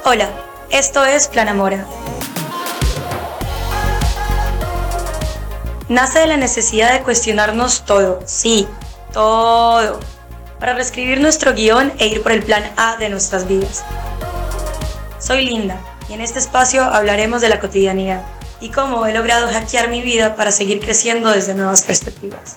Hola, esto es Plan Amora. Nace de la necesidad de cuestionarnos todo, sí, todo, para reescribir nuestro guión e ir por el plan A de nuestras vidas. Soy Linda y en este espacio hablaremos de la cotidianidad y cómo he logrado hackear mi vida para seguir creciendo desde nuevas perspectivas.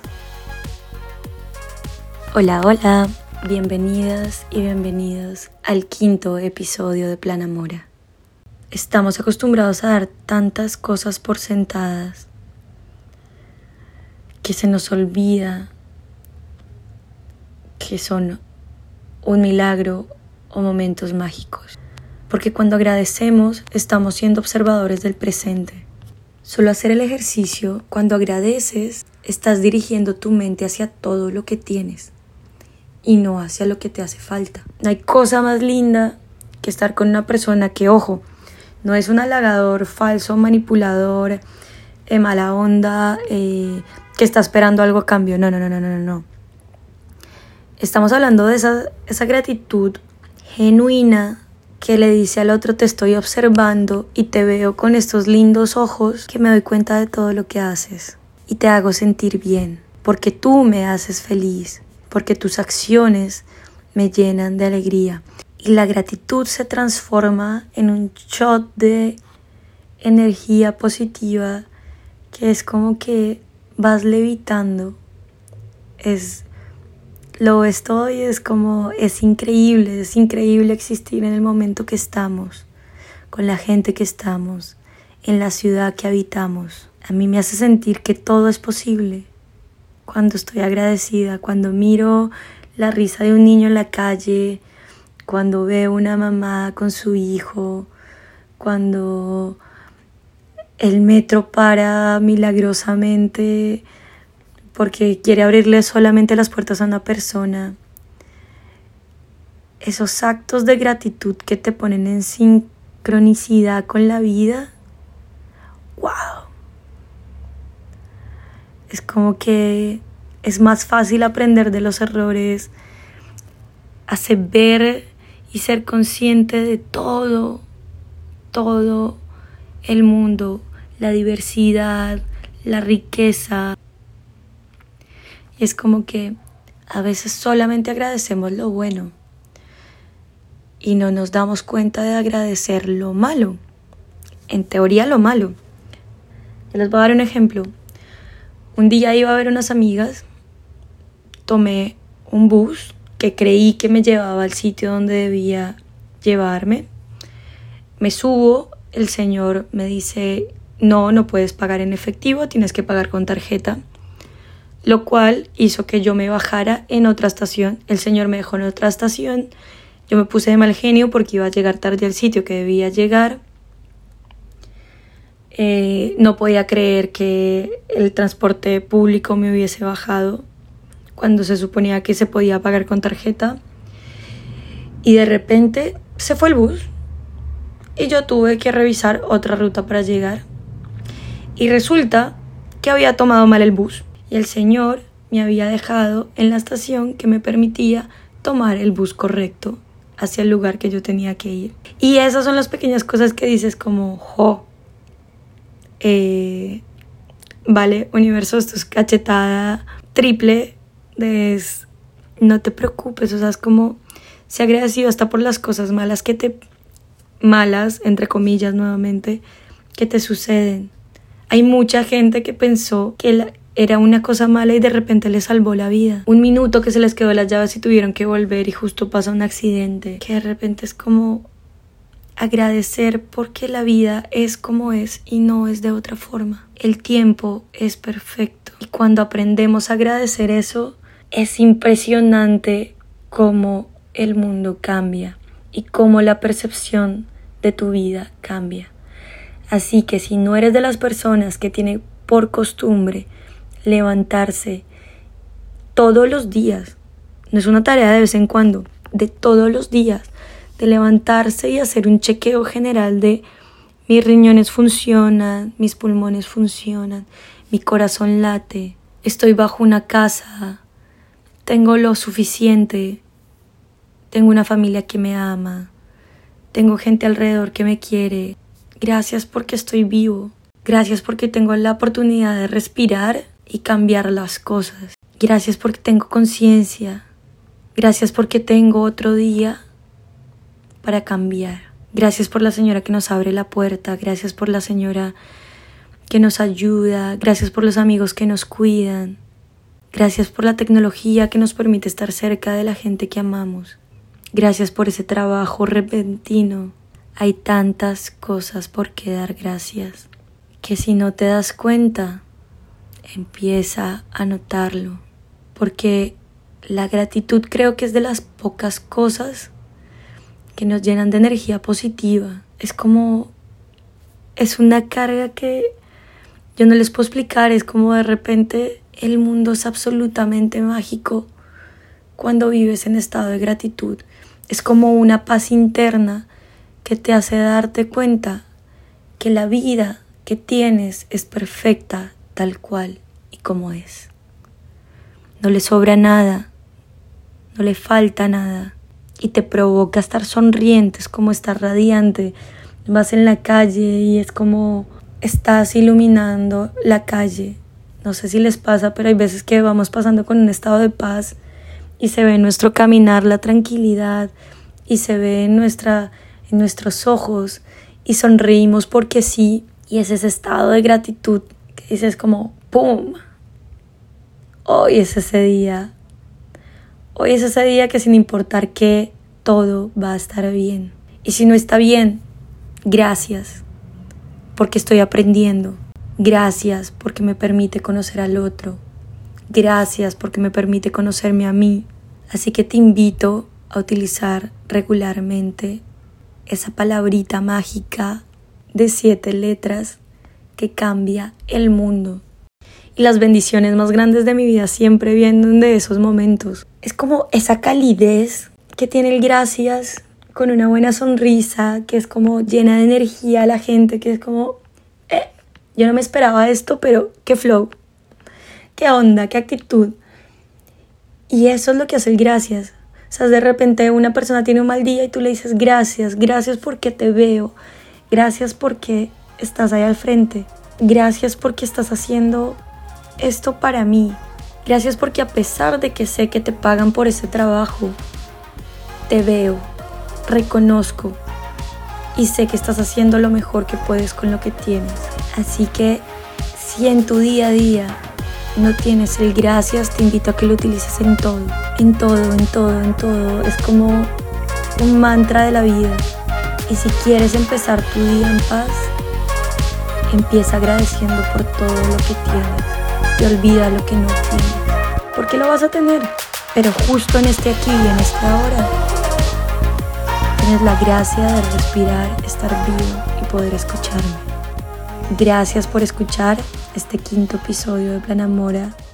Hola, bienvenidas y bienvenidos al 5º episodio de Plan Amora. Estamos acostumbrados a dar tantas cosas por sentadas que se nos olvida que son un milagro o momentos mágicos. Porque cuando agradecemos estamos siendo observadores del presente. Solo hacer el ejercicio, cuando agradeces, estás dirigiendo tu mente hacia todo lo que tienes y no hacia lo que te hace falta. No hay cosa más linda que estar con una persona que, ojo, no es un halagador falso, manipulador, mala onda, que está esperando algo a cambio. No. Estamos hablando de esa gratitud genuina que le dice al otro: te estoy observando y te veo con estos lindos ojos que me doy cuenta de todo lo que haces y te hago sentir bien, porque tú me haces feliz, porque tus acciones me llenan de alegría. Y la gratitud se transforma en un shot de energía positiva que es como que vas levitando. Lo ves todo y es increíble existir en el momento que estamos, con la gente que estamos, en la ciudad que habitamos. A mí me hace sentir que todo es posible cuando estoy agradecida, cuando miro la risa de un niño en la calle, cuando veo una mamá con su hijo, cuando el metro para milagrosamente porque quiere abrirle solamente las puertas a una persona. Esos actos de gratitud que te ponen en sincronicidad con la vida, ¡wow! Es como que es más fácil aprender de los errores, hacer ver y ser consciente de todo el mundo, la diversidad, la riqueza. Y es como que a veces solamente agradecemos lo bueno y no nos damos cuenta de agradecer lo malo. En teoría lo malo. Yo les voy a dar un ejemplo. Un día iba a ver unas amigas, tomé un bus que creí que me llevaba al sitio donde debía llevarme. Me subo, el señor me dice: no puedes pagar en efectivo, tienes que pagar con tarjeta. Lo cual hizo que yo me bajara en otra estación. El señor me dejó en otra estación. Yo me puse de mal genio porque iba a llegar tarde al sitio que debía llegar. No podía creer que el transporte público me hubiese bajado cuando se suponía que se podía pagar con tarjeta. Y de repente se fue el bus y yo tuve que revisar otra ruta para llegar. Y resulta que había tomado mal el bus. Y el señor me había dejado en la estación que me permitía tomar el bus correcto hacia el lugar que yo tenía que ir. Y esas son las pequeñas cosas que dices como: vale, universo, esto es cachetada triple. No te preocupes, o sea, es como sé agradecido hasta por las cosas malas malas, entre comillas nuevamente, que te suceden. Hay mucha gente que pensó que era una cosa mala y de repente les salvó la vida. Un minuto que se les quedó las llaves y tuvieron que volver y justo pasa un accidente. Que de repente es como agradecer porque la vida es como es y no es de otra forma. El tiempo es perfecto. Y cuando aprendemos a agradecer eso, es impresionante cómo el mundo cambia y cómo la percepción de tu vida cambia. Así que si no eres de las personas que tiene por costumbre levantarse todos los días, no es una tarea de vez en cuando, de todos los días, de levantarse y hacer un chequeo general de mis riñones funcionan, mis pulmones funcionan, mi corazón late, estoy bajo una casa, tengo lo suficiente, tengo una familia que me ama, tengo gente alrededor que me quiere. Gracias porque estoy vivo. Gracias porque tengo la oportunidad de respirar y cambiar las cosas. Gracias porque tengo conciencia. Gracias porque tengo otro día para cambiar. Gracias por la señora que nos abre la puerta. Gracias por la señora que nos ayuda. Gracias por los amigos que nos cuidan. Gracias por la tecnología que nos permite estar cerca de la gente que amamos. Gracias por ese trabajo repentino. Hay tantas cosas por qué dar gracias, que si no te das cuenta, empieza a notarlo. Porque la gratitud creo que es de las pocas cosas que nos llenan de energía positiva. Es una carga que yo no les puedo explicar. Es como de repente el mundo es absolutamente mágico cuando vives en estado de gratitud. Es como una paz interna que te hace darte cuenta que la vida que tienes es perfecta tal cual y como es. No le sobra nada, no le falta nada y te provoca estar sonriente, es como estar radiante. Vas en la calle y es como estás iluminando la calle. No sé si les pasa, pero hay veces que vamos pasando con un estado de paz y se ve en nuestro caminar la tranquilidad y se ve en nuestros ojos y sonreímos porque sí, y es ese estado de gratitud que dices como ¡pum! Hoy es ese día que sin importar qué, todo va a estar bien. Y si no está bien, gracias, porque estoy aprendiendo. Gracias porque me permite conocer al otro. Gracias porque me permite conocerme a mí. Así que te invito a utilizar regularmente esa palabrita mágica de 7 letras que cambia el mundo. Y las bendiciones más grandes de mi vida siempre vienen de esos momentos. Es como esa calidez que tiene el gracias, con una buena sonrisa, que es como llena de energía a la gente, que es como yo no me esperaba esto, pero qué flow, qué onda, qué actitud. Y eso es lo que hace el gracias. O sea, de repente una persona tiene un mal día y tú le dices gracias porque te veo, gracias porque estás ahí al frente, gracias porque estás haciendo esto para mí, gracias porque a pesar de que sé que te pagan por ese trabajo, te veo, reconozco y sé que estás haciendo lo mejor que puedes con lo que tienes. Así que si en tu día a día no tienes el gracias, te invito a que lo utilices en todo. Es como un mantra de la vida. Y si quieres empezar tu día en paz, empieza agradeciendo por todo lo que tienes y olvida lo que no tienes, porque lo vas a tener, pero justo en este aquí y en este ahora tienes la gracia de respirar, estar vivo y poder escucharme. Gracias por escuchar este 5º episodio de Planamora.